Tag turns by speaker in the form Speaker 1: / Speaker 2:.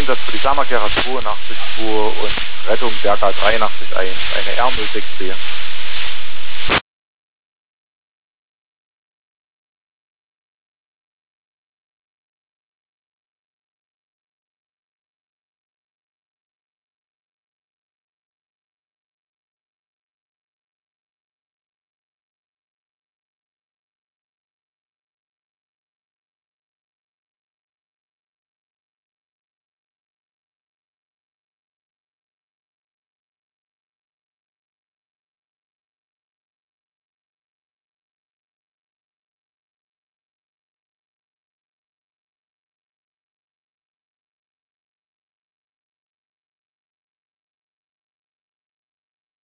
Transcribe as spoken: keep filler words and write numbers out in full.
Speaker 1: Einsatz für die Fernverkehrer zweiundachtzig zwei und Rettung Berga dreiundachtzig eins, eine R null sechs B.